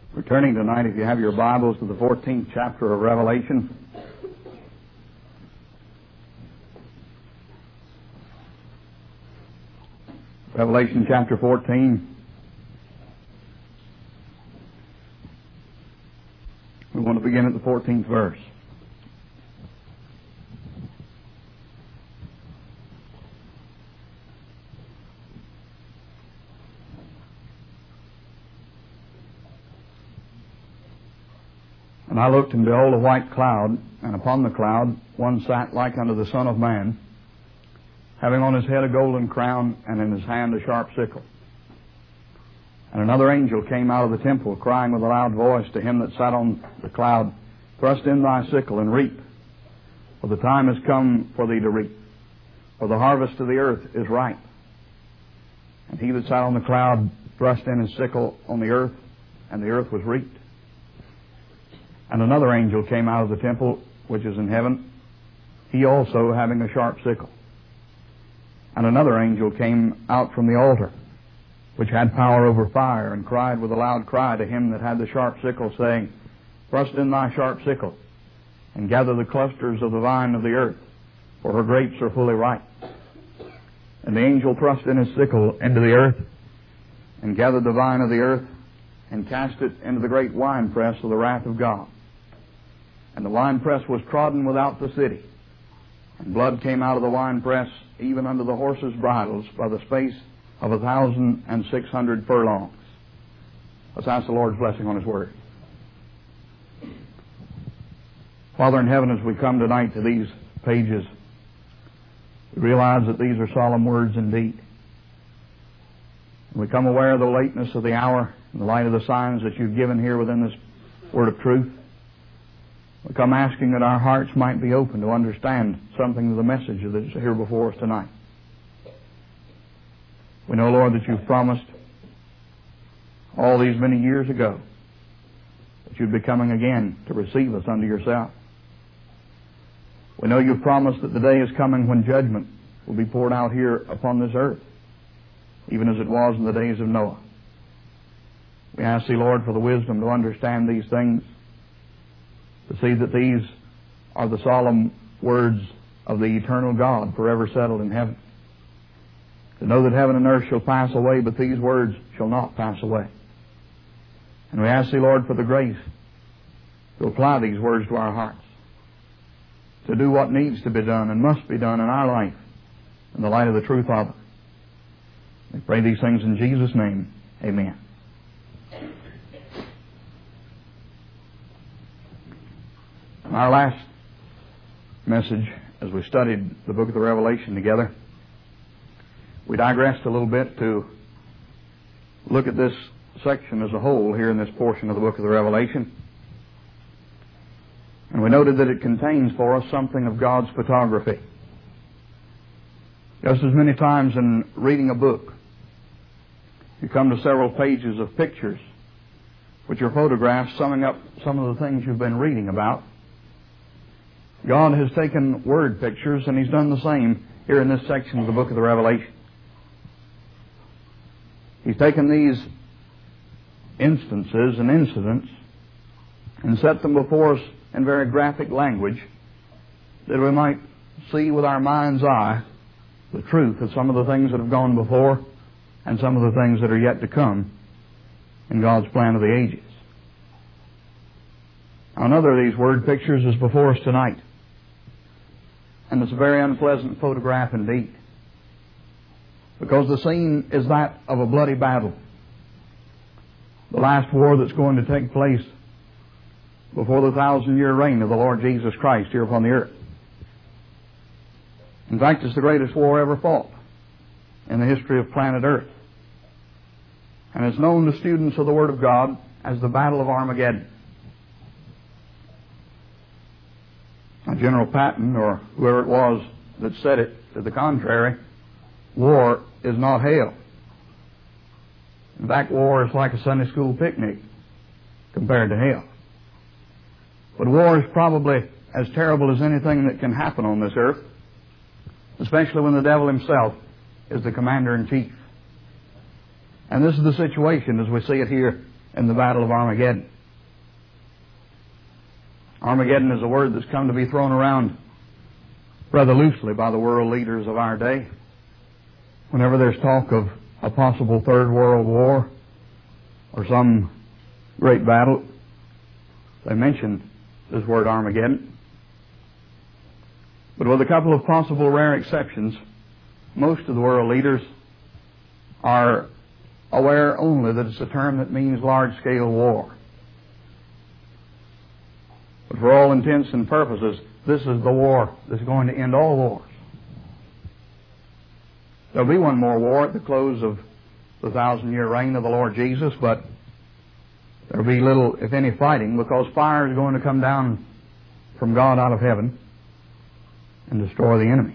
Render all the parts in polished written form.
We're turning tonight, if you have your Bibles, to the 14th chapter of Revelation. Revelation chapter 14. We want to begin at the 14th verse. And I looked, and behold, a white cloud, and upon the cloud one sat like unto the Son of Man, having on his head a golden crown, and in his hand a sharp sickle. And another angel came out of the temple, crying with a loud voice to him that sat on the cloud, Thrust in thy sickle, and reap, for the time is come for thee to reap, for the harvest of the earth is ripe. And he that sat on the cloud thrust in his sickle on the earth, and the earth was reaped. And another angel came out of the temple which is in heaven, he also having a sharp sickle. And another angel came out from the altar, which had power over fire, and cried with a loud cry to him that had the sharp sickle, saying, Thrust in thy sharp sickle, and gather the clusters of the vine of the earth, for her grapes are fully ripe. And the angel thrust in his sickle into the earth, and gathered the vine of the earth, and cast it into the great winepress of the wrath of God. And the winepress was trodden without the city, and blood came out of the winepress, even unto the horses' bridles, by the space of 1,600 furlongs. Let's ask the Lord's blessing on His Word. Father in heaven, as we come tonight to these pages, we realize that these are solemn words indeed. We come aware of the lateness of the hour in the light of the signs that you've given here within this word of truth. We come asking that our hearts might be open to understand something of the message that is here before us tonight. We know, Lord, that you've promised all these many years ago that you'd be coming again to receive us unto yourself. We know you've promised that the day is coming when judgment will be poured out here upon this earth, even as it was in the days of Noah. We ask thee, Lord, for the wisdom to understand these things, to see that these are the solemn words of the eternal God forever settled in heaven. To know that heaven and earth shall pass away, but these words shall not pass away. And we ask thee, Lord, for the grace to apply these words to our hearts, to do what needs to be done and must be done in our life in the light of the truth of it. We pray these things in Jesus' name. Amen. In our last message, as we studied the book of the Revelation together, we digressed a little bit to look at this section as a whole here in this portion of the book of the Revelation. And we noted that it contains for us something of God's photography. Just as many times in reading a book, you come to several pages of pictures, which are photographs summing up some of the things you've been reading about. God has taken word pictures, and He's done the same here in this section of the book of the Revelation. He's taken these instances and incidents and set them before us in very graphic language, that we might see with our mind's eye the truth of some of the things that have gone before and some of the things that are yet to come in God's plan of the ages. Now, another of these word pictures is before us tonight, and it's a very unpleasant photograph indeed, because the scene is that of a bloody battle, the last war that's going to take place before the 1,000-year reign of the Lord Jesus Christ here upon the earth. In fact, it's the greatest war ever fought in the history of planet Earth. And it's known to students of the Word of God as the Battle of Armageddon. Now, General Patton, or whoever it was that said it to the contrary, war is not hell. In fact, war is like a Sunday school picnic compared to hell. But war is probably as terrible as anything that can happen on this earth, especially when the devil himself is the commander-in-chief. And this is the situation as we see it here in the Battle of Armageddon. Armageddon is a word that's come to be thrown around rather loosely by the world leaders of our day. Whenever there's talk of a possible Third World War or some great battle, they mention this word Armageddon. But with a couple of possible rare exceptions, most of the world leaders are aware only that it's a term that means large-scale war. But for all intents and purposes, this is the war that's going to end all wars. There'll be one more war at the close of the 1,000-year reign of the Lord Jesus, but there'll be little, if any, fighting, because fire is going to come down from God out of heaven and destroy the enemy.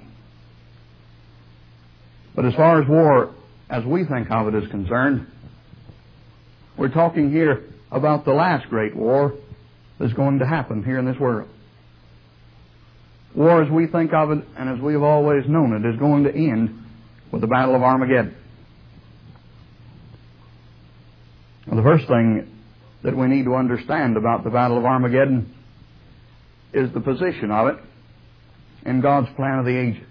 But as far as war, as we think of it, is concerned, we're talking here about the last great war that's going to happen here in this world. War, as we think of it and as we have always known it, is going to end with the Battle of Armageddon. Well, the first thing that we need to understand about the Battle of Armageddon is the position of it in God's plan of the ages.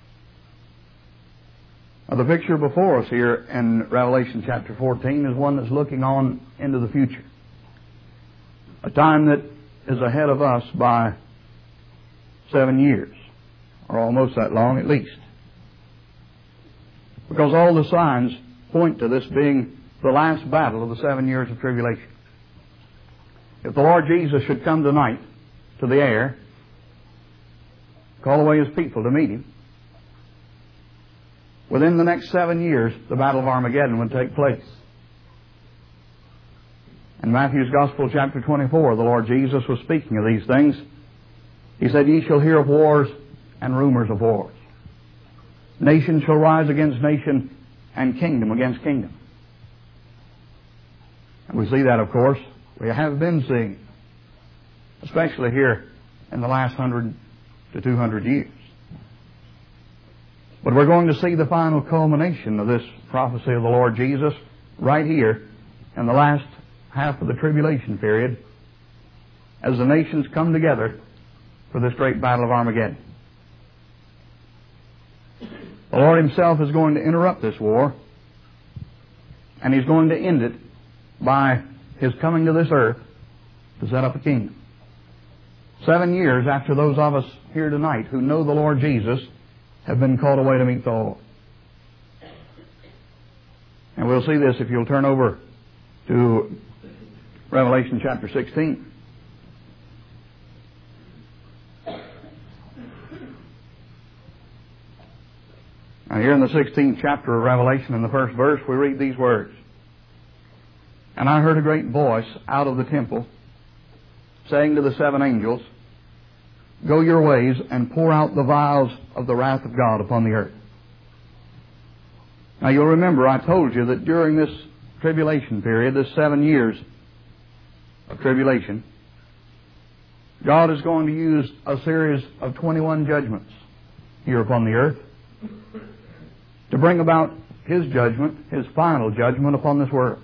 Now, the picture before us here in Revelation chapter 14 is one that's looking on into the future. A time that is ahead of us by 7 years, or almost that long at least. Because all the signs point to this being the last battle of the 7 years of tribulation. If the Lord Jesus should come tonight to the air, call away His people to meet Him, within the next 7 years, the Battle of Armageddon would take place. In Matthew's Gospel, chapter 24, the Lord Jesus was speaking of these things. He said, "Ye shall hear of wars and rumors of wars. Nation shall rise against nation, and kingdom against kingdom." And we see that, of course. We have been seeing, especially here in the last 100 to 200 years. But we're going to see the final culmination of this prophecy of the Lord Jesus right here in the last half of the tribulation period as the nations come together for this great battle of Armageddon. The Lord Himself is going to interrupt this war, and He's going to end it by His coming to this earth to set up a kingdom. 7 years after those of us here tonight who know the Lord Jesus have been called away to meet the Lord. And we'll see this if you'll turn over to Revelation chapter 16. Now, here in the 16th chapter of Revelation, in the first verse, we read these words. "And I heard a great voice out of the temple, saying to the 7 angels, Go your ways and pour out the vials of the wrath of God upon the earth." Now, you'll remember I told you that during this tribulation period, this 7 years of tribulation, God is going to use a series of 21 judgments here upon the earth to bring about His judgment, His final judgment upon this world.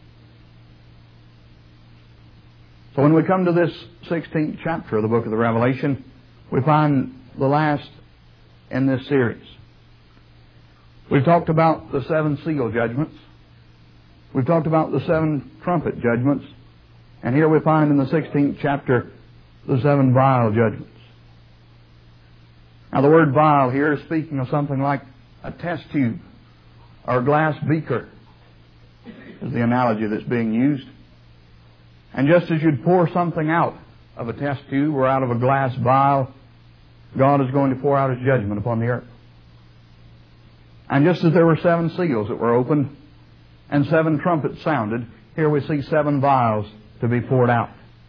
So when we come to this 16th chapter of the book of the Revelation, we find the last in this series. We've talked about the 7 seal judgments. We've talked about the 7 trumpet judgments. And here we find in the 16th chapter the 7 vial judgments. Now, the word vial here is speaking of something like a test tube or a glass beaker, is the analogy that's being used. And just as you'd pour something out of a test tube or out of a glass vial, God is going to pour out His judgment upon the earth. And just as there were 7 seals that were opened and 7 trumpets sounded, here we see 7 vials to be poured out.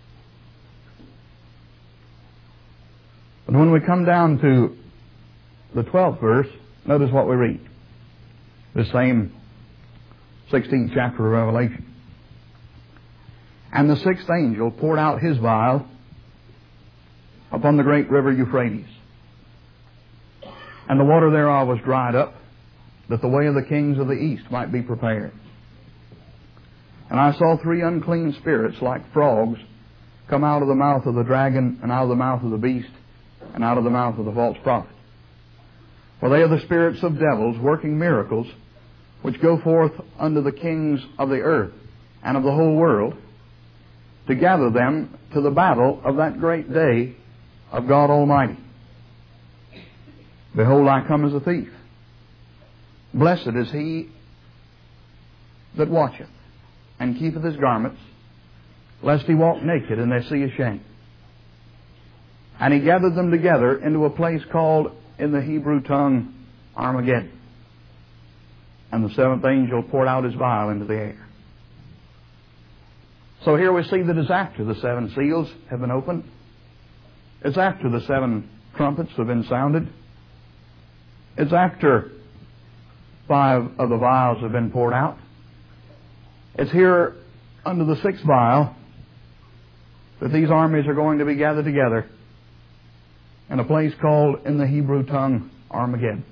But when we come down to the 12th verse, notice what we read. The same 16th chapter of Revelation. "And the 6th angel poured out his vial upon the great river Euphrates. And the water thereof was dried up, that the way of the kings of the east might be prepared. And I saw 3 unclean spirits like frogs come out of the mouth of the dragon, and out of the mouth of the beast, and out of the mouth of the false prophet. For they are the spirits of devils, working miracles, which go forth unto the kings of the earth and of the whole world, to gather them to the battle of that great day of God Almighty. Behold, I come as a thief. Blessed is he that watcheth, and keepeth his garments, lest he walk naked, and they see his shame. And he gathered them together into a place called in the Hebrew tongue Armageddon. And the 7th angel poured out his vial into the air. So here we see that it's after the 7 seals have been opened. It's after the 7 trumpets have been sounded. It's after 5 of the vials have been poured out. It's here under the 6th vial that these armies are going to be gathered together in a place called in the Hebrew tongue Armageddon.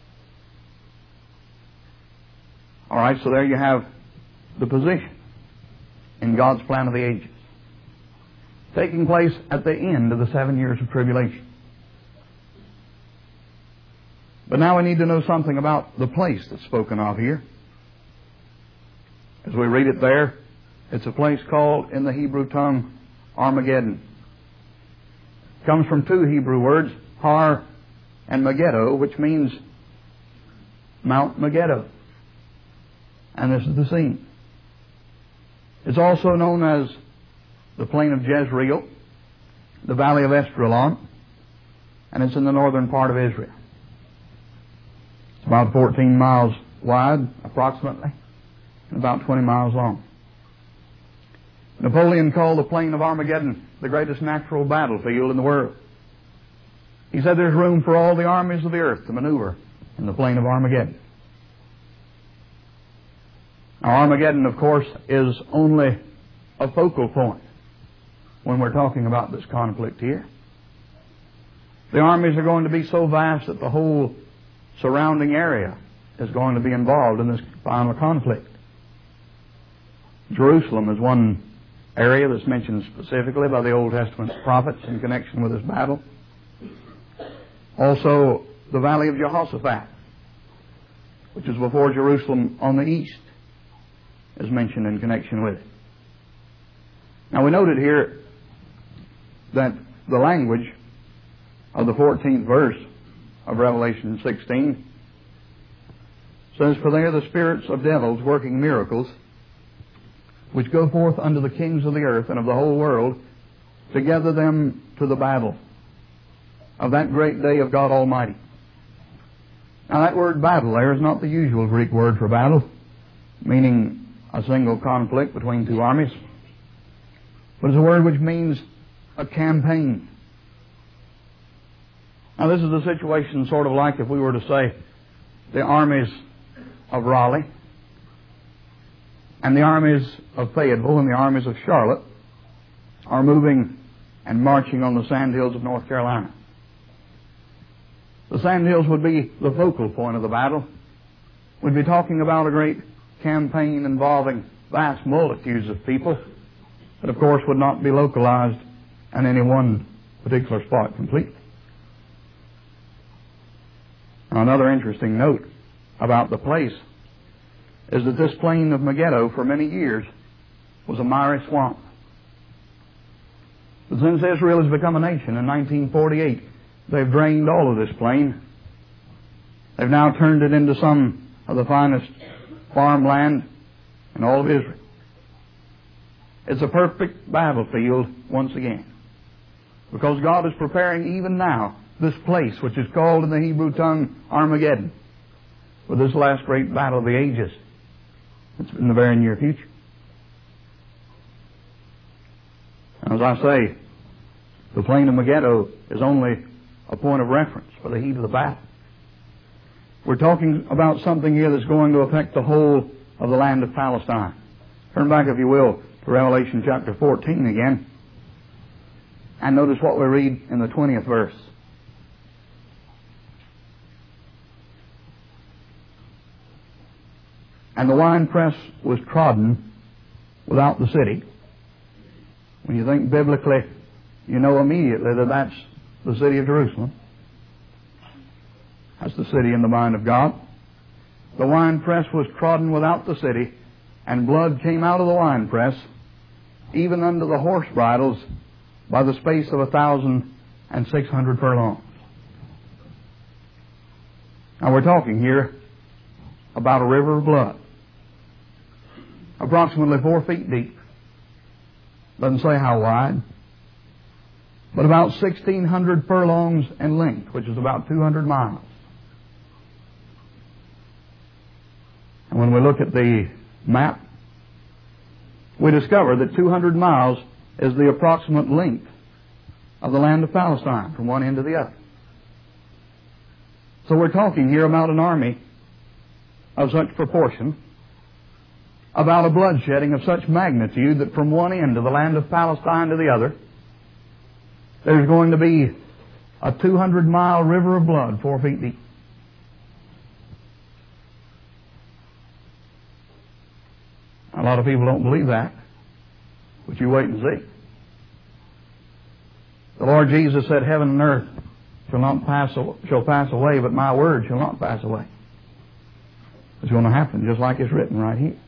All right, so there you have the position in God's plan of the ages, taking place at the end of the 7 years of tribulation. But now we need to know something about the place that's spoken of here. As we read it there, it's a place called in the Hebrew tongue Armageddon. It comes from 2 Hebrew words, Har and Megiddo, which means Mount Megiddo. And this is the scene. It's also known as the plain of Jezreel, the valley of Esdraelon, and it's in the northern part of Israel. It's about 14 miles wide, approximately, and about 20 miles long. Napoleon called the plain of Armageddon the greatest natural battlefield in the world. He said there's room for all the armies of the earth to maneuver in the plain of Armageddon. Now, Armageddon, of course, is only a focal point when we're talking about this conflict here. The armies are going to be so vast that the whole surrounding area is going to be involved in this final conflict. Jerusalem is one area that's mentioned specifically by the Old Testament prophets in connection with this battle. Also, the valley of Jehoshaphat, which is before Jerusalem on the east, is mentioned in connection with it. Now, we noted here that the language of the 14th verse of Revelation 16 says, "For they are the spirits of devils working miracles, which go forth unto the kings of the earth and of the whole world, to gather them to the battle of that great day of God Almighty." Now, that word battle there is not the usual Greek word for battle, meaning a single conflict between 2 armies, but it's a word which means a campaign. Now, this is a situation sort of like if we were to say the armies of Raleigh and the armies of Fayetteville and the armies of Charlotte are moving and marching on the sandhills of North Carolina. The sandhills would be the focal point of the battle. We'd be talking about a great campaign involving vast multitudes of people that, of course, would not be localized in any one particular spot completely. Now, another interesting note about the place is that this plain of Megiddo for many years was a miry swamp. But since Israel has become a nation in 1948, they've drained all of this plain. They've now turned it into some of the finest farmland in all of Israel. It's a perfect battlefield once again, because God is preparing even now this place, which is called in the Hebrew tongue Armageddon, for this last great battle of the ages. It's in the very near future. And as I say, the plain of Megiddo is only a point of reference for the heat of the battle. We're talking about something here that's going to affect the whole of the land of Palestine. Turn back, if you will, to Revelation chapter 14 again, and notice what we read in the 20th verse. "And the winepress was trodden without the city. When you think biblically, you know immediately that that's the city of Jerusalem. That's the city in the mind of God. The winepress was trodden without the city, and blood came out of the winepress, even unto the horse bridles, by the space of 1,600 furlongs. Now we're talking here about a river of blood, approximately 4 feet deep. Doesn't say how wide, but about 1,600 furlongs in length, which is about 200 miles. And when we look at the map, we discover that 200 miles is the approximate length of the land of Palestine from one end to the other. So we're talking here about an army of such proportion, about a bloodshedding of such magnitude that from one end of the land of Palestine to the other, there's going to be a 200-mile river of blood 4 feet deep. A lot of people don't believe that, but you wait and see. The Lord Jesus said, "Heaven and earth shall pass away, but my word shall not pass away." It's going to happen just like it's written right here.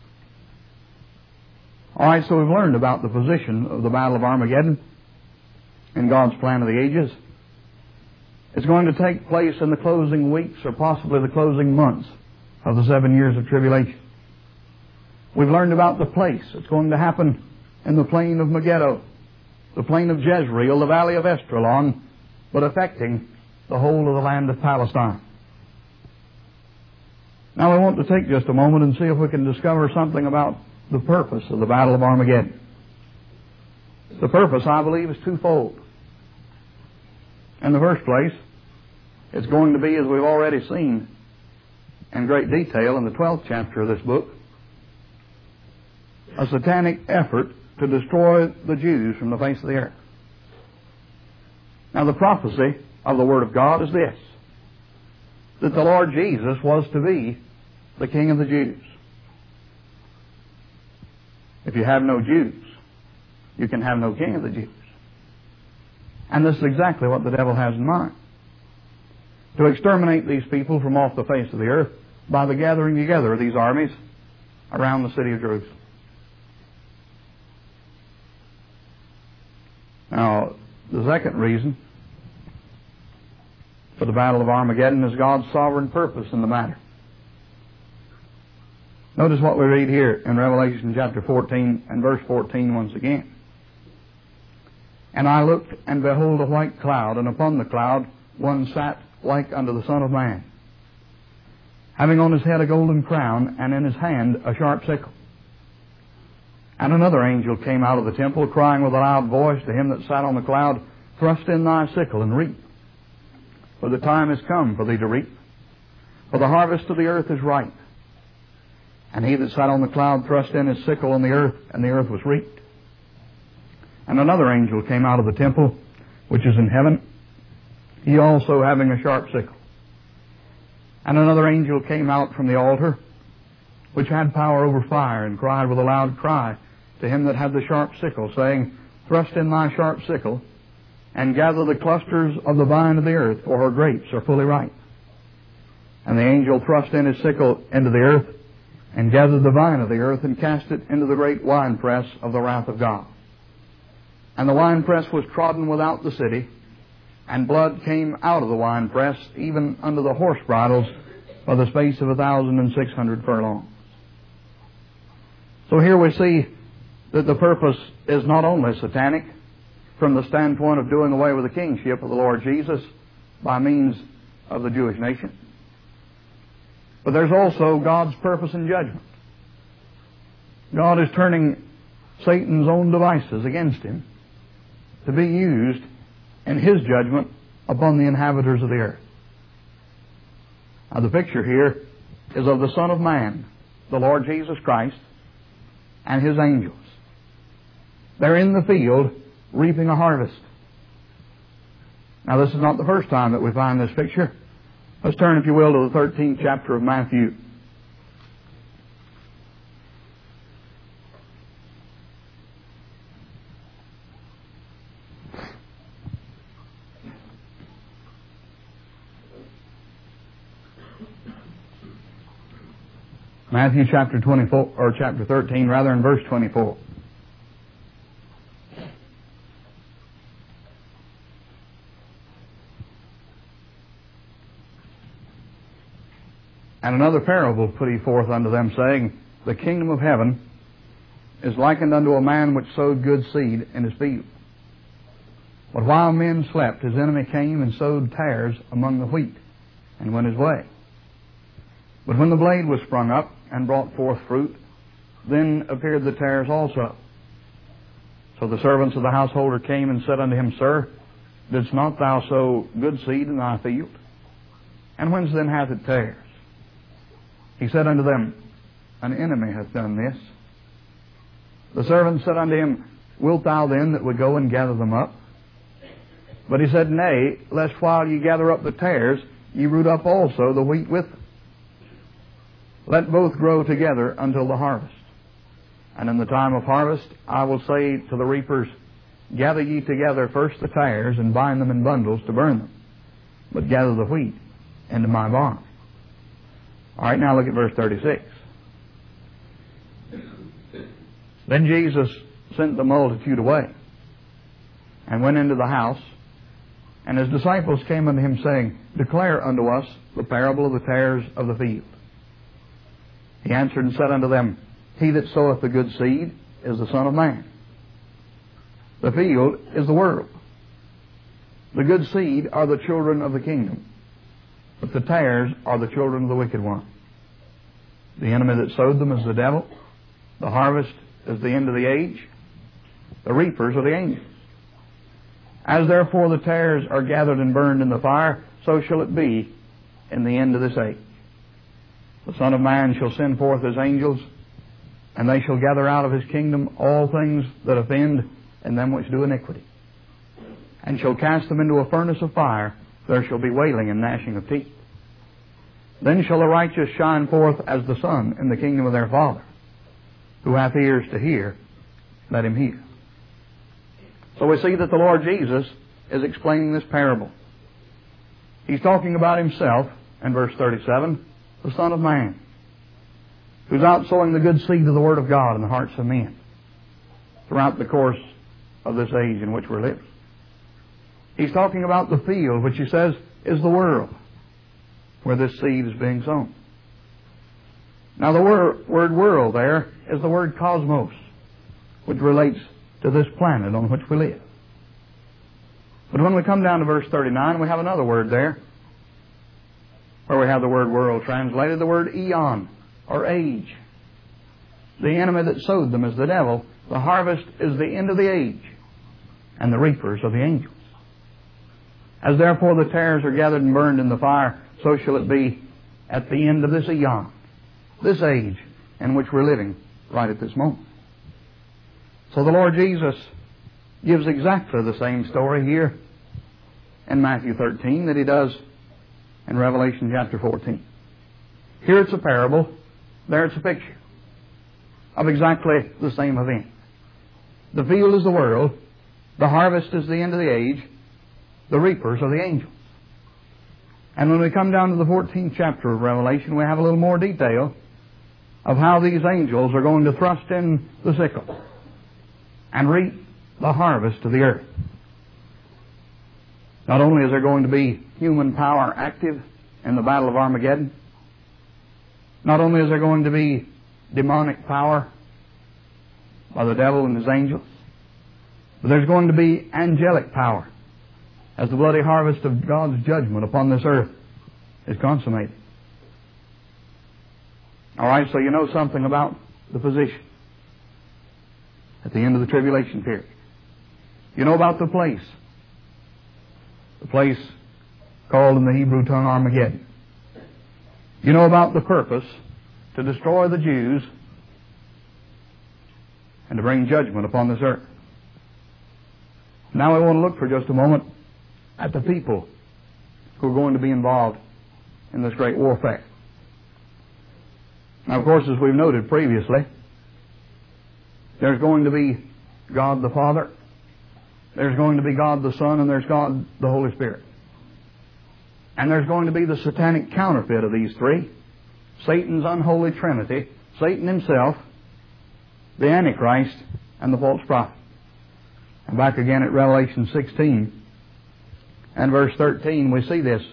All right, so we've learned about the position of the Battle of Armageddon in God's plan of the ages. It's going to take place in the closing weeks or possibly the closing months of the 7 years of tribulation. We've learned about the place. It's going to happen in the plain of Megiddo, the plain of Jezreel, the valley of Esdraelon, but affecting the whole of the land of Palestine. Now we want to take just a moment and see if we can discover something about the purpose of the Battle of Armageddon. The purpose, I believe, is twofold. In the first place, it's going to be, as we've already seen in great detail in the 12th chapter of this book, a satanic effort to destroy the Jews from the face of the earth. Now the prophecy of the Word of God is this, that the Lord Jesus was to be the King of the Jews. If you have no Jews, you can have no King of the Jews. And this is exactly what the devil has in mind. To exterminate these people from off the face of the earth by the gathering together of these armies around the city of Jerusalem. Now, the second reason for the Battle of Armageddon is God's sovereign purpose in the matter. Notice what we read here in Revelation chapter 14 and verse 14 once again. "And I looked, and behold a white cloud, and upon the cloud one sat like unto the Son of Man, having on his head a golden crown, and in his hand a sharp sickle. And another angel came out of the temple, crying with a loud voice to him that sat on the cloud, Thrust in thy sickle and reap, for the time is come for thee to reap, for the harvest of the earth is ripe. And he that sat on the cloud thrust in his sickle on the earth, and the earth was reaped. And another angel came out of the temple, which is in heaven, he also having a sharp sickle. And another angel came out from the altar, which had power over fire, and cried with a loud cry to him that had the sharp sickle, saying, Thrust in thy sharp sickle, and gather the clusters of the vine of the earth, for her grapes are fully ripe. And the angel thrust in his sickle into the earth, and gathered the vine of the earth, and cast it into the great winepress of the wrath of God. And the winepress was trodden without the city, and blood came out of the winepress, even unto the horse bridles, by the space of 1,600 furlongs. So here we see that the purpose is not only satanic, from the standpoint of doing away with the kingship of the Lord Jesus by means of the Jewish nation, but there's also God's purpose and judgment. God is turning Satan's own devices against him to be used in his judgment upon the inhabitants of the earth. Now the picture here is of the Son of Man, the Lord Jesus Christ, and his angels. They're in the field reaping a harvest. Now this is not the first time that we find this picture. Let's turn, if you will, to the 13th chapter of Matthew. Matthew chapter 24, or chapter 13, rather, in verse 24. And another parable put he forth unto them, saying, The kingdom of heaven is likened unto a man which sowed good seed in his field. But while men slept, his enemy came and sowed tares among the wheat, and went his way. But when the blade was sprung up, and brought forth fruit, then appeared the tares also. So the servants of the householder came and said unto him, Sir, didst not thou sow good seed in thy field? And whence then hath it tares? He said unto them, An enemy hath done this. The servants said unto him, Wilt thou then that we go and gather them up? But he said, Nay, lest while ye gather up the tares, ye root up also the wheat with them. Let both grow together until the harvest. And in the time of harvest I will say to the reapers, Gather ye together first the tares, and bind them in bundles to burn them, but gather the wheat into my barn. All right, now look at verse 36. Then Jesus sent the multitude away, and went into the house, and his disciples came unto him, saying, Declare unto us the parable of the tares of the field. He answered and said unto them, He that soweth the good seed is the Son of Man. The field is the world. The good seed are the children of the kingdom, but the tares are the children of the wicked one. The enemy that sowed them is the devil. The harvest is the end of the age. The reapers are the angels. As therefore the tares are gathered and burned in the fire, so shall it be in the end of this age. The Son of Man shall send forth his angels, and they shall gather out of his kingdom all things that offend, and them which do iniquity, and shall cast them into a furnace of fire. There shall be wailing and gnashing of teeth. Then shall the righteous shine forth as the sun in the kingdom of their Father. Who hath ears to hear, let him hear. So we see that the Lord Jesus is explaining this parable. He's talking about himself in verse 37, the Son of Man, who's out sowing the good seed of the Word of God in the hearts of men throughout the course of this age in which we're living. He's talking about the field, which he says is the world, where this seed is being sown. Now the word world there is the word cosmos, which relates to this planet on which we live. But when we come down to verse 39, we have another word there, where we have the word world translated, the word eon, or age. The enemy that sowed them is the devil. The harvest is the end of the age, and the reapers are the angels. As therefore the tares are gathered and burned in the fire, so shall it be at the end of this eon, this age in which we're living right at this moment. So the Lord Jesus gives exactly the same story here in Matthew 13 that he does in Revelation chapter 14. Here it's a parable, there it's a picture of exactly the same event. The field is the world, the harvest is the end of the age, the reapers are the angels. And when we come down to the 14th chapter of Revelation, we have a little more detail of how these angels are going to thrust in the sickle and reap the harvest of the earth. Not only is there going to be human power active in the battle of Armageddon, not only is there going to be demonic power by the devil and his angels, but there's going to be angelic power as the bloody harvest of God's judgment upon this earth is consummated. All right, so you know something about the position at the end of the tribulation period. You know about the place called in the Hebrew tongue Armageddon. You know about the purpose to destroy the Jews and to bring judgment upon this earth. Now we want to look for just a moment at the people who are going to be involved in this great warfare. Now, of course, as we've noted previously, there's going to be God the Father, there's going to be God the Son, and there's God the Holy Spirit. And there's going to be the satanic counterfeit of these three, Satan's unholy trinity, Satan himself, the Antichrist, and the false prophet. And back again at Revelation 16 and verse 13, we see this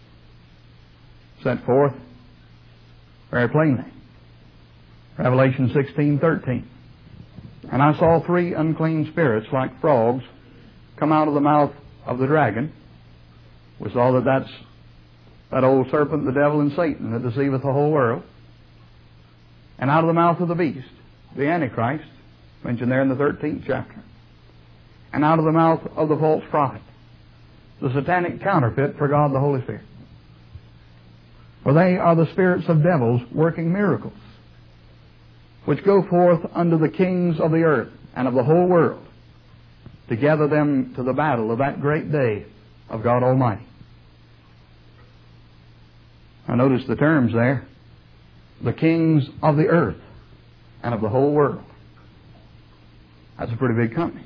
set forth very plainly. Revelation 16:13. And I saw 3 unclean spirits like frogs come out of the mouth of the dragon. We saw that that's that old serpent, the devil, and Satan that deceiveth the whole world. And out of the mouth of the beast, the Antichrist, mentioned there in the 13th chapter. And out of the mouth of the false prophet, the satanic counterfeit for God the Holy Spirit. For they are the spirits of devils working miracles, which go forth unto the kings of the earth and of the whole world, to gather them to the battle of that great day of God Almighty. Now notice the terms there. The kings of the earth and of the whole world. That's a pretty big company.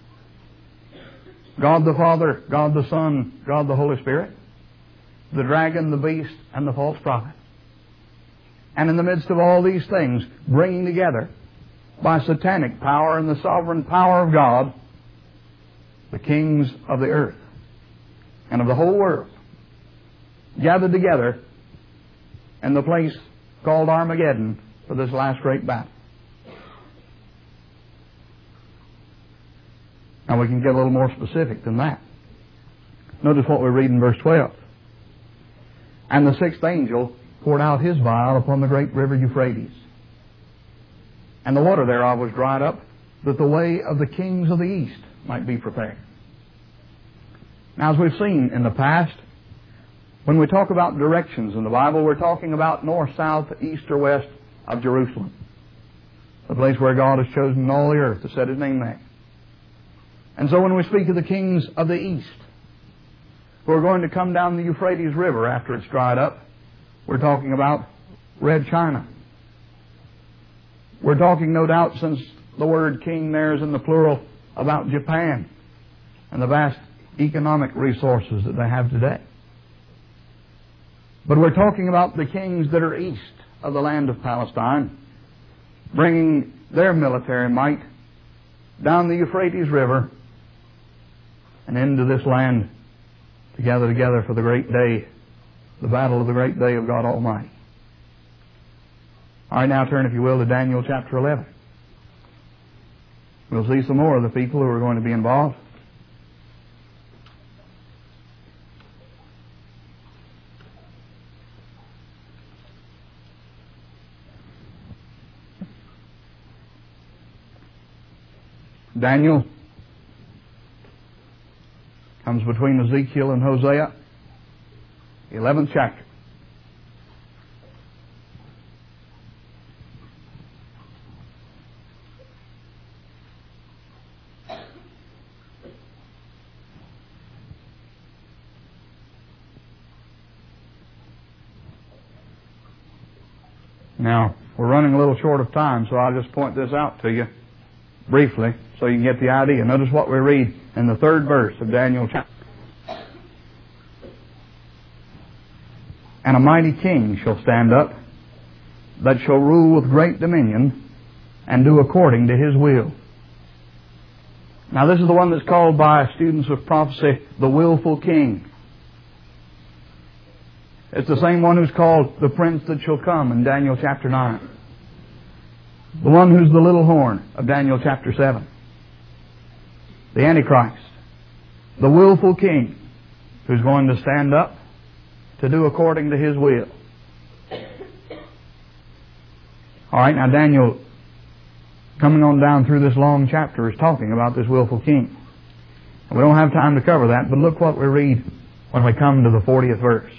God the Father, God the Son, God the Holy Spirit, the dragon, the beast, and the false prophet. And in the midst of all these things, bringing together by satanic power and the sovereign power of God, the kings of the earth and of the whole world, gathered together in the place called Armageddon for this last great battle. Now we can get a little more specific than that. Notice what we read in verse 12. And the 6th angel poured out his vial upon the great river Euphrates. And the water thereof was dried up, that the way of the kings of the east might be prepared. Now, as we've seen in the past, when we talk about directions in the Bible, we're talking about north, south, east, or west of Jerusalem, the place where God has chosen in all the earth to set His name there. And so when we speak of the kings of the east, who are going to come down the Euphrates River after it's dried up, we're talking about Red China. We're talking, no doubt, since the word king there is in the plural, about Japan and the vast economic resources that they have today. But we're talking about the kings that are east of the land of Palestine, bringing their military might down the Euphrates River and into this land to gather together for the great day, the battle of the great day of God Almighty. All right, now turn, if you will, to Daniel chapter 11. We'll see some more of the people who are going to be involved. Daniel comes between Ezekiel and Hosea, 11th chapter. Now, we're running a little short of time, so I'll just point this out to you briefly so you can get the idea. Notice what we read in the 3rd verse of Daniel chapter. And a mighty king shall stand up, that shall rule with great dominion, and do according to his will. Now this is the one that's called by students of prophecy the willful king. It's the same one who's called the prince that shall come in Daniel chapter 9. The one who's the little horn of Daniel chapter 7. The Antichrist. The willful king who's going to stand up to do according to his will. All right, now Daniel, coming on down through this long chapter, is talking about this willful king. And we don't have time to cover that, but look what we read when we come to the 40th verse.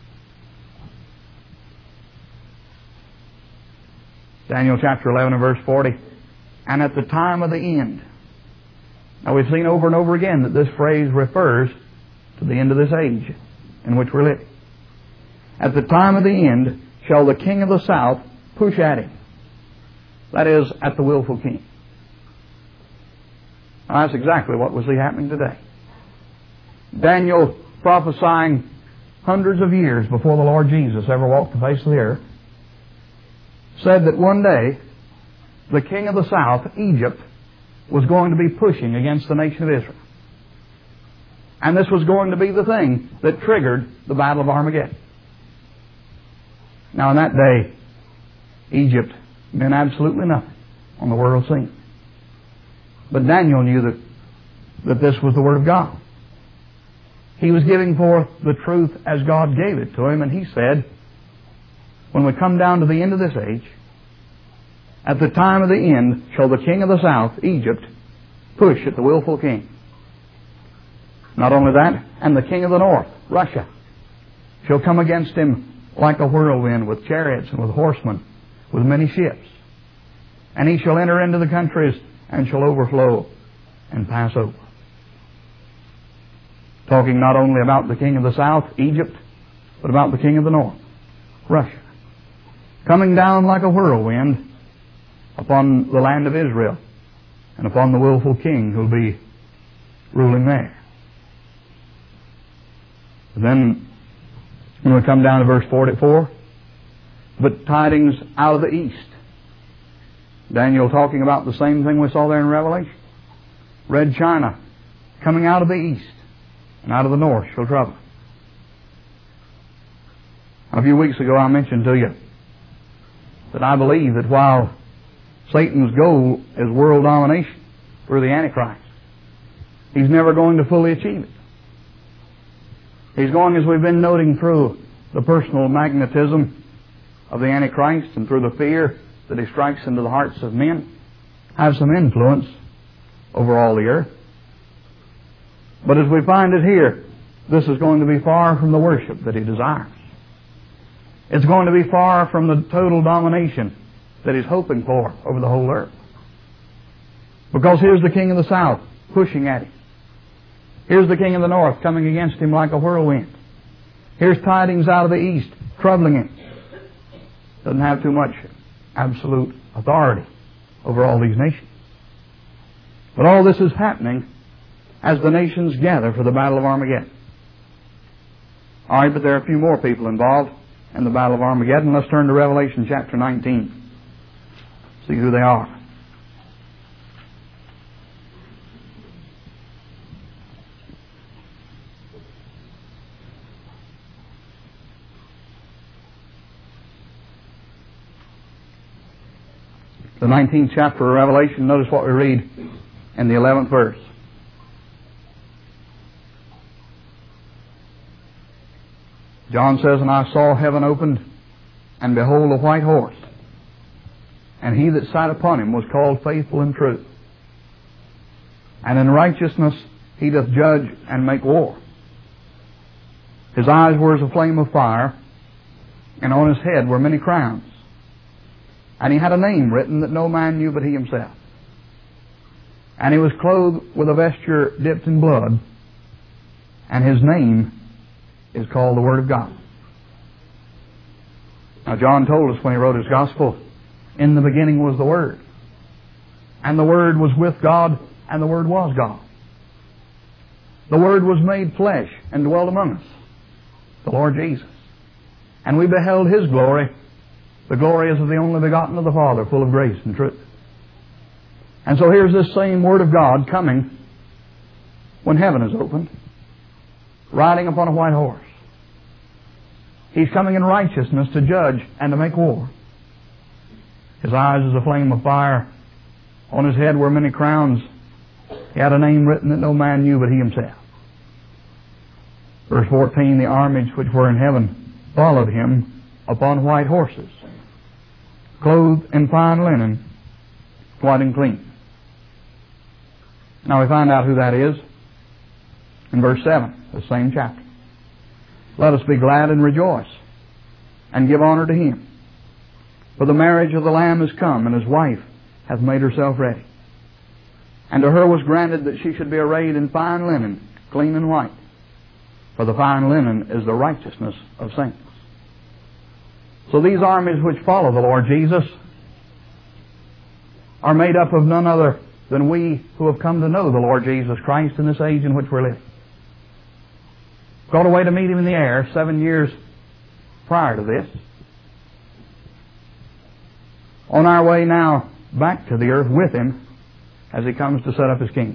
Daniel chapter 11 and verse 40. And at the time of the end. Now we've seen over and over again that this phrase refers to the end of this age in which we're living. At the time of the end shall the king of the south push at him. That is, at the willful king. Now that's exactly what we see happening today. Daniel prophesying hundreds of years before the Lord Jesus ever walked the face of the earth, said that one day the king of the south, Egypt, was going to be pushing against the nation of Israel. And this was going to be the thing that triggered the Battle of Armageddon. Now, in that day, Egypt meant absolutely nothing on the world scene. But Daniel knew that this was the Word of God. He was giving forth the truth as God gave it to him, and he said, when we come down to the end of this age, at the time of the end shall the king of the south, Egypt, push at the willful king. Not only that, and the king of the north, Russia, shall come against him like a whirlwind, with chariots and with horsemen, with many ships. And he shall enter into the countries and shall overflow and pass over. Talking not only about the king of the south, Egypt, but about the king of the north, Russia, coming down like a whirlwind upon the land of Israel and upon the willful king who will be ruling there. And then, when we come down to verse 44, but tidings out of the east. Daniel talking about the same thing we saw there in Revelation. Red China coming out of the east and out of the north shall trouble. A few weeks ago I mentioned to you that I believe that while Satan's goal is world domination through the Antichrist, he's never going to fully achieve it. He's going, as we've been noting, through the personal magnetism of the Antichrist and through the fear that he strikes into the hearts of men, have some influence over all the earth. But as we find it here, this is going to be far from the worship that he desires. It's going to be far from the total domination that he's hoping for over the whole earth. Because here's the king of the south pushing at him. Here's the king of the north coming against him like a whirlwind. Here's tidings out of the east troubling him. Doesn't have too much absolute authority over all these nations. But all this is happening as the nations gather for the Battle of Armageddon. All right, but there are a few more people involved in the Battle of Armageddon. Let's turn to Revelation chapter 19. See who they are. The 19th chapter of Revelation, notice what we read in the 11th verse. John says, and I saw heaven opened, and behold a white horse. And he that sat upon him was called Faithful and True. And in righteousness he doth judge and make war. His eyes were as a flame of fire, and on his head were many crowns. And he had a name written that no man knew but he himself. And he was clothed with a vesture dipped in blood, and his name is called the Word of God. Now John told us when he wrote his Gospel, in the beginning was the Word, and the Word was with God, and the Word was God. The Word was made flesh and dwelt among us, the Lord Jesus. And we beheld His glory, the glory as of the only begotten of the Father, full of grace and truth. And so here's this same Word of God coming when heaven is opened, riding upon a white horse. He's coming in righteousness to judge and to make war. His eyes as a flame of fire. On his head were many crowns. He had a name written that no man knew but he himself. Verse 14, the armies which were in heaven followed him upon white horses, clothed in fine linen, white and clean. Now we find out who that is in verse 7, the same chapter. Let us be glad and rejoice, and give honor to Him. For the marriage of the Lamb is come, and His wife hath made herself ready. And to her was granted that she should be arrayed in fine linen, clean and white. For the fine linen is the righteousness of saints. So these armies which follow the Lord Jesus are made up of none other than we who have come to know the Lord Jesus Christ in this age in which we're living. Got away to meet Him in the air 7 years prior to this. on our way now back to the earth with Him as He comes to set up His kingdom.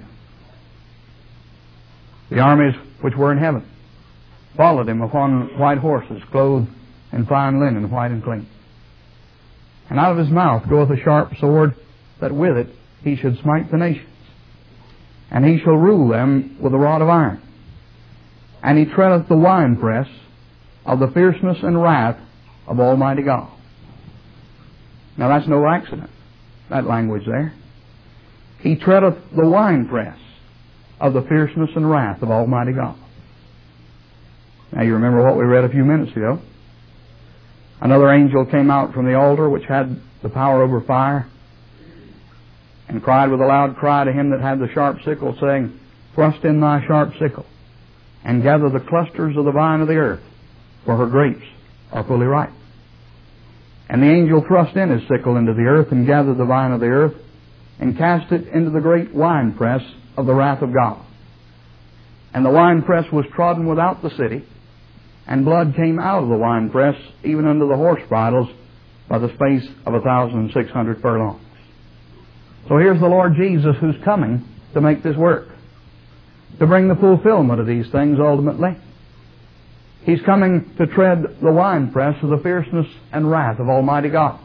The armies which were in heaven followed Him upon white horses, clothed in fine linen, white and clean. And out of His mouth goeth a sharp sword, that with it He should smite the nations. And He shall rule them with a rod of iron. And He treadeth the winepress of the fierceness and wrath of Almighty God. Now that's no accident, that language there. He treadeth the winepress of the fierceness and wrath of Almighty God. Now you remember what we read a few minutes ago. Another angel came out from the altar which had the power over fire, and cried with a loud cry to him that had the sharp sickle, saying, Thrust in thy sharp sickle, and gather the clusters of the vine of the earth, for her grapes are fully ripe. And the angel thrust in his sickle into the earth, and gathered the vine of the earth, and cast it into the great winepress of the wrath of God. And the winepress was trodden without the city, and blood came out of the winepress, even unto the horse bridles, by the space of 1,600 furlongs. So here's the Lord Jesus who's coming to make this work, to bring the fulfillment of these things ultimately. He's coming to tread the winepress of the fierceness and wrath of Almighty God.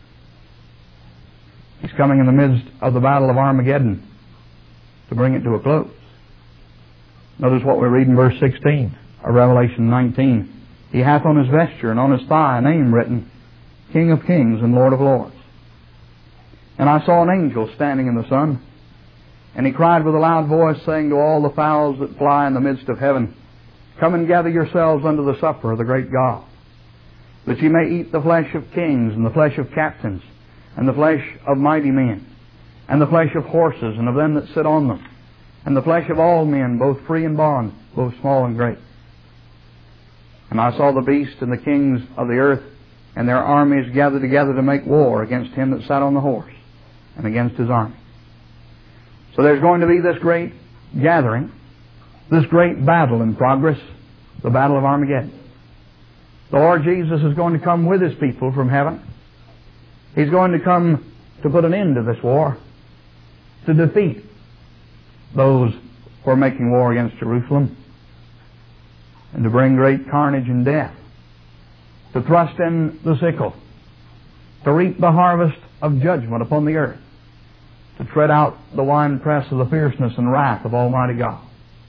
He's coming in the midst of the battle of Armageddon to bring it to a close. Notice what we read in verse 16 of Revelation 19. He hath on his vesture and on his thigh a name written, King of Kings and Lord of Lords. And I saw an angel standing in the sun, and he cried with a loud voice, saying to all the fowls that fly in the midst of heaven, Come and gather yourselves unto the supper of the great God, that ye may eat the flesh of kings, and the flesh of captains, and the flesh of mighty men, and the flesh of horses, and of them that sit on them, and the flesh of all men, both free and bond, both small and great. And I saw the beast and the kings of the earth, and their armies gathered together to make war against him that sat on the horse, and against his army. So there's going to be this great gathering, this great battle in progress, the battle of Armageddon. The Lord Jesus is going to come with His people from heaven. He's going to come to put an end to this war, to defeat those who are making war against Jerusalem, and to bring great carnage and death, to thrust in the sickle, to reap the harvest of judgment upon the earth, to tread out the winepress of the fierceness and wrath of Almighty God.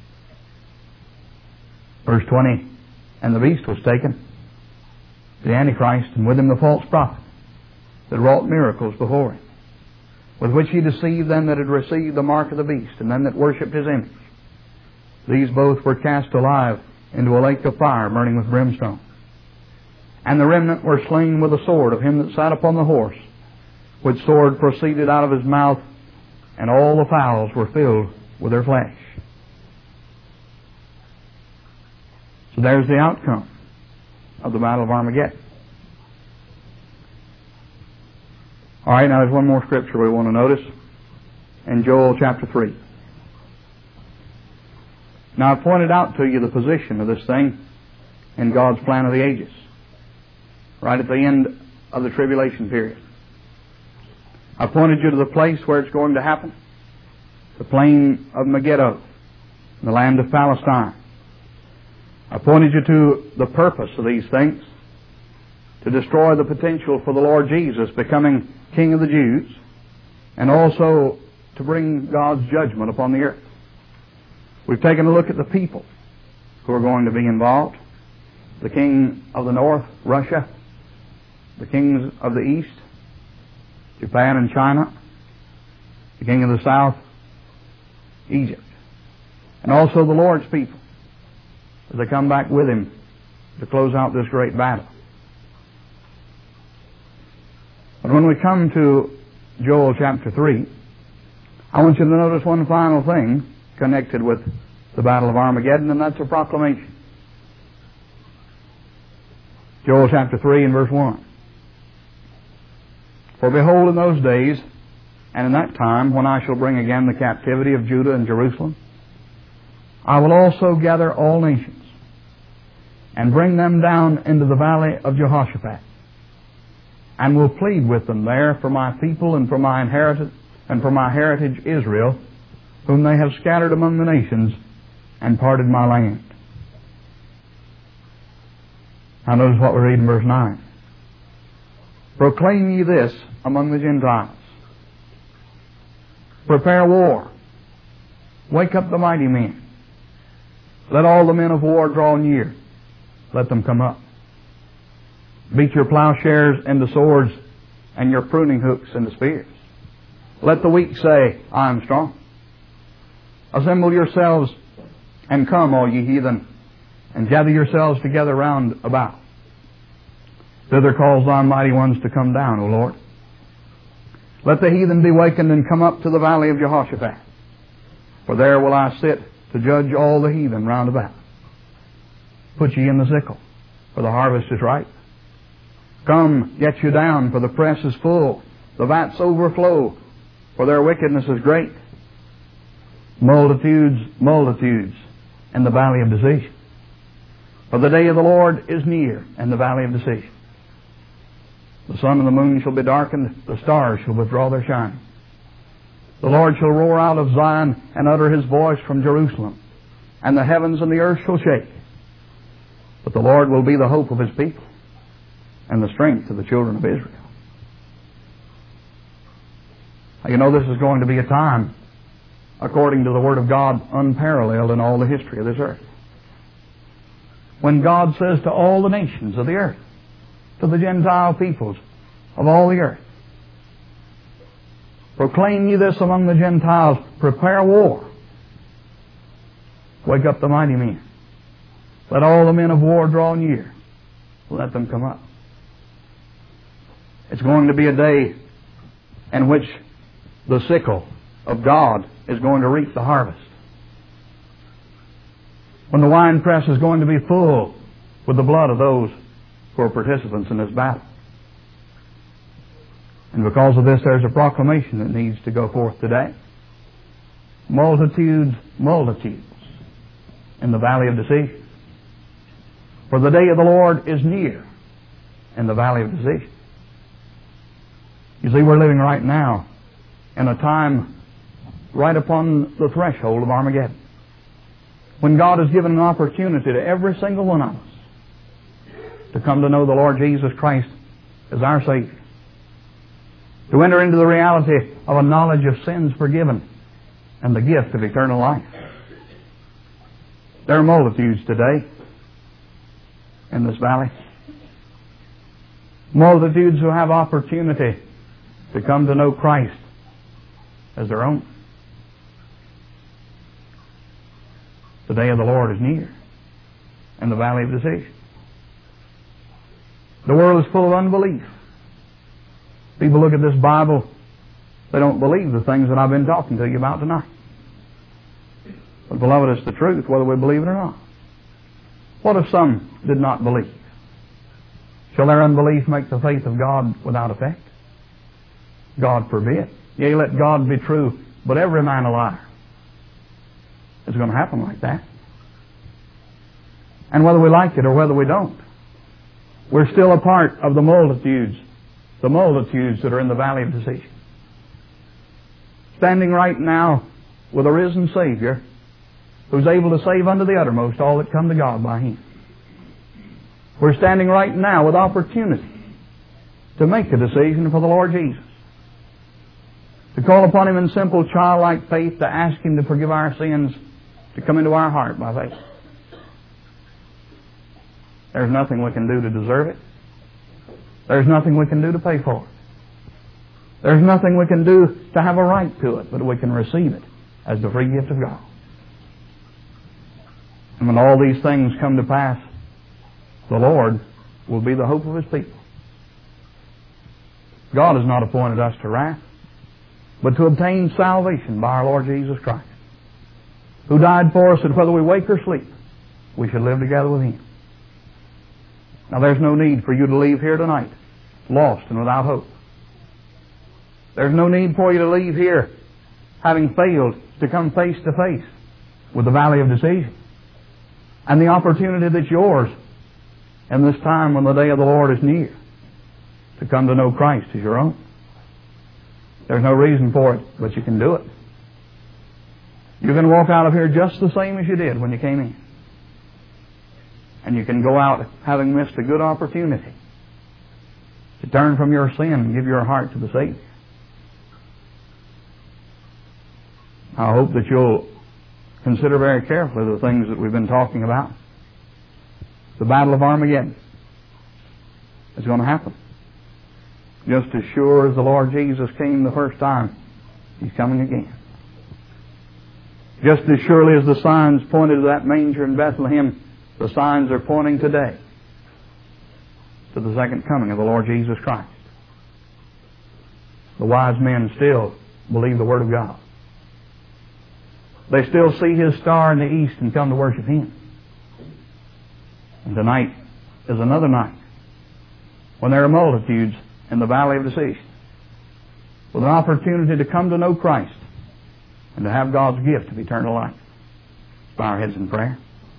Verse 20, And the beast was taken, the Antichrist, and with him the false prophet, that wrought miracles before him, with which he deceived them that had received the mark of the beast, and them that worshipped his image. These both were cast alive into a lake of fire, burning with brimstone. And the remnant were slain with the sword of him that sat upon the horse, which sword proceeded out of his mouth, and all the fowls were filled with their flesh. So there's the outcome of the battle of Armageddon. All right, now there's one more scripture we want to notice in Joel chapter 3. Now I've pointed out to you the position of this thing in God's plan of the ages, right at the end of the tribulation period. I pointed you to the place where it's going to happen, the plain of Megiddo, in the land of Palestine. I pointed you to the purpose of these things, to destroy the potential for the Lord Jesus becoming King of the Jews, and also to bring God's judgment upon the earth. We've taken a look at the people who are going to be involved. The king of the north, Russia. The kings of the east, Japan and China. The king of the south, Egypt. And also the Lord's people, as they come back with Him to close out this great battle. But when we come to Joel chapter 3, I want you to notice one final thing connected with the battle of Armageddon, and that's a proclamation. Joel chapter 3 and verse 1. For behold, in those days, and in that time, when I shall bring again the captivity of Judah and Jerusalem, I will also gather all nations, and bring them down into the valley of Jehoshaphat, and will plead with them there for my people and for my inheritance and for my heritage Israel, whom they have scattered among the nations and parted my land. Now notice what we read in verse 9. Proclaim ye this among the Gentiles. Prepare war. Wake up the mighty men. Let all the men of war draw near. Let them come up. Beat your plowshares into swords and your pruning hooks into spears. Let the weak say, I am strong. Assemble yourselves and come, all ye heathen, and gather yourselves together round about. Thither calls thy mighty ones to come down, O Lord. Let the heathen be wakened and come up to the valley of Jehoshaphat. For there will I sit to judge all the heathen round about. Put ye in the sickle, for the harvest is ripe. Come, get you down, for the press is full. The vats overflow, for their wickedness is great. Multitudes, multitudes, in the valley of decision. For the day of the Lord is near in the valley of decision. The sun and the moon shall be darkened, the stars shall withdraw their shine. The Lord shall roar out of Zion and utter his voice from Jerusalem, and the heavens and the earth shall shake. But the Lord will be the hope of his people, and the strength of the children of Israel. You know, this is going to be a time, according to the Word of God, unparalleled in all the history of this earth. When God says to all the nations of the earth, to the Gentile peoples of all the earth, proclaim ye this among the Gentiles, prepare war. Wake up the mighty men. Let all the men of war draw near. Let them come up. It's going to be a day in which the sickle of God is going to reap the harvest. When the winepress is going to be full with the blood of those who are participants in this battle. And because of this, there's a proclamation that needs to go forth today. Multitudes, multitudes in the valley of decision. For the day of the Lord is near in the valley of decision. You see, we're living right now in a time right upon the threshold of Armageddon, when God has given an opportunity to every single one of us to come to know the Lord Jesus Christ as our Savior, to enter into the reality of a knowledge of sins forgiven and the gift of eternal life. There are multitudes today in this valley, multitudes who have opportunity to come to know Christ as their own. The day of the Lord is near in the valley of decision. The world is full of unbelief. People look at this Bible, they don't believe the things that I've been talking to you about tonight. But beloved, it's the truth, whether we believe it or not. What if some did not believe? Shall their unbelief make the faith of God without effect? God forbid. Yea, let God be true, but every man a liar. It's going to happen like that. And whether we like it or whether we don't, we're still a part of the multitudes that are in the valley of decision. Standing right now with a risen Savior who's able to save unto the uttermost all that come to God by Him. We're standing right now with opportunity to make a decision for the Lord Jesus, to call upon Him in simple childlike faith, to ask Him to forgive our sins, to come into our heart by faith. There's nothing we can do to deserve it. There's nothing we can do to pay for it. There's nothing we can do to have a right to it, but we can receive it as the free gift of God. And when all these things come to pass, the Lord will be the hope of His people. God has not appointed us to wrath, but to obtain salvation by our Lord Jesus Christ, who died for us that whether we wake or sleep, we should live together with Him. Now there's no need for you to leave here tonight lost and without hope. There's no need for you to leave here having failed to come face to face with the valley of decision and the opportunity that's yours in this time when the day of the Lord is near to come to know Christ as your own. There's no reason for it, but you can do it. You can walk out of here just the same as you did when you came in. And you can go out having missed a good opportunity to turn from your sin and give your heart to the Savior. I hope that you'll consider very carefully the things that we've been talking about. The Battle of Armageddon is going to happen. Just as sure as the Lord Jesus came the first time, He's coming again. Just as surely as the signs pointed to that manger in Bethlehem, the signs are pointing today to the second coming of the Lord Jesus Christ. The wise men still believe the Word of God. They still see His star in the east and come to worship Him. And tonight is another night when there are multitudes in the valley of decision with an opportunity to come to know Christ and to have God's gift of eternal life. Let's bow our heads in prayer.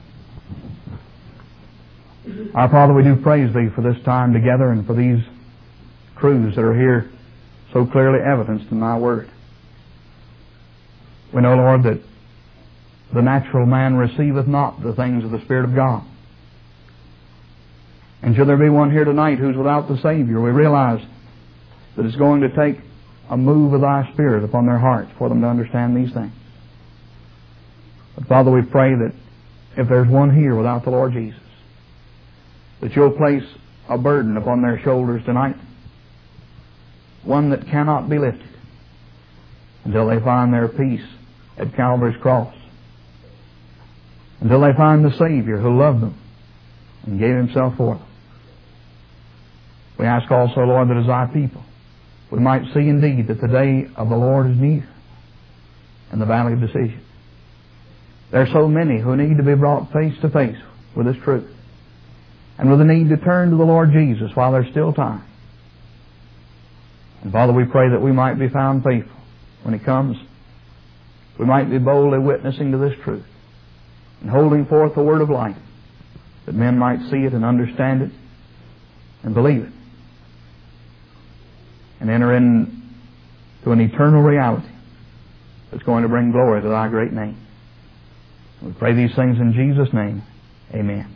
Our Father, we do praise Thee for this time together and for these truths that are here so clearly evidenced in Thy Word. We know, Lord, that the natural man receiveth not the things of the Spirit of God. And should there be one here tonight who's without the Savior, we realize that it's going to take a move of Thy Spirit upon their hearts for them to understand these things. But Father, we pray that if there's one here without the Lord Jesus, that You'll place a burden upon their shoulders tonight, one that cannot be lifted until they find their peace at Calvary's cross, until they find the Savior who loved them and gave Himself for them. We ask also, Lord, that as Thy people, we might see indeed that the day of the Lord is near in the valley of decision. There are so many who need to be brought face to face with this truth, and with the need to turn to the Lord Jesus while there's still time. And Father, we pray that we might be found faithful when He comes. We might be boldly witnessing to this truth and holding forth the word of life, that men might see it and understand it and believe it and enter into an eternal reality that's going to bring glory to Thy great name. We pray these things in Jesus' name. Amen.